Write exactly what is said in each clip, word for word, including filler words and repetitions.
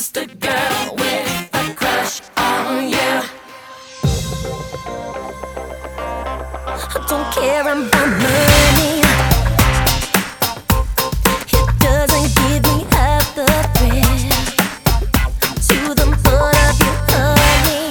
just a girl with a crush on you. I don't care about money. It doesn't give me half the thrill to the thought of you, honey.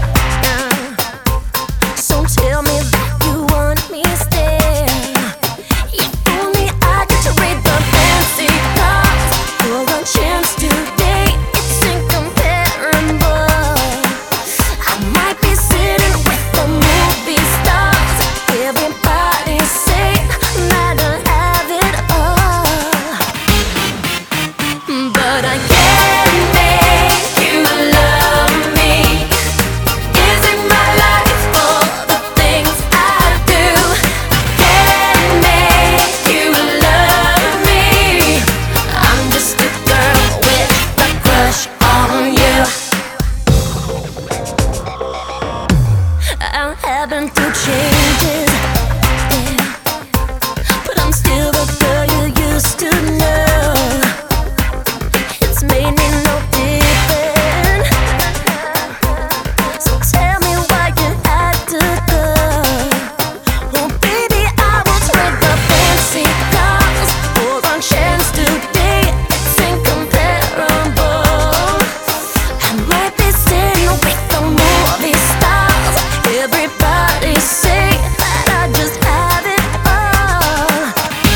Uh, so tell me that you want me still. If only I could trade the fancy cars for a chance to date. It's incomparable. I might be sitting with the movie stars. Everybody say that I have it all, but I can't make you love me. Isn't my life for the things I do? Can't make you love me. I'm just a girl with a crush on you. I'm having to changes, yeah, but I'm still the girl you used to know. It's made me no different. So tell me why you had to go. Oh baby, I will trade the fancy cars for a chance to date. It's incomparable. I might be sitting with the movie stars. Everybody say that I just have it all,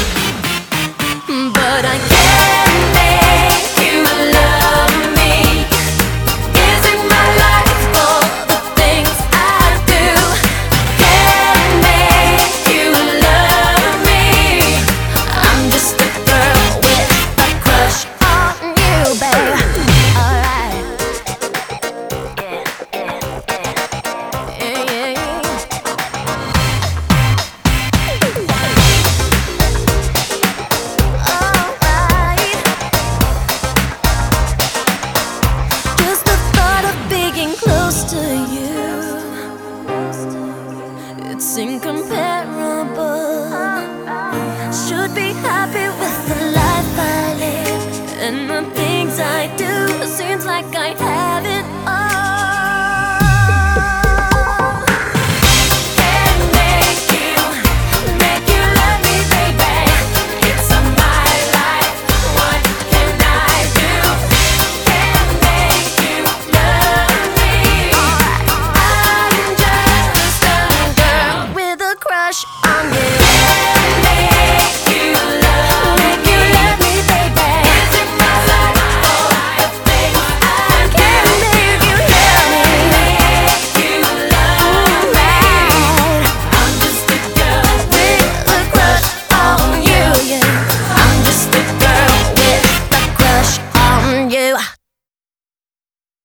but I can't make you love me. Isn't my life for the things I do? Can't make you love me. I'm just a girl with a crush on you, babe. Alright. Yeah, yeah, yeah. Yeah, yeah, yeah. Alright. Just the thought of being close to you, it's incomparable. Should be happy with the life I live and the things I do. Seems like I have it all.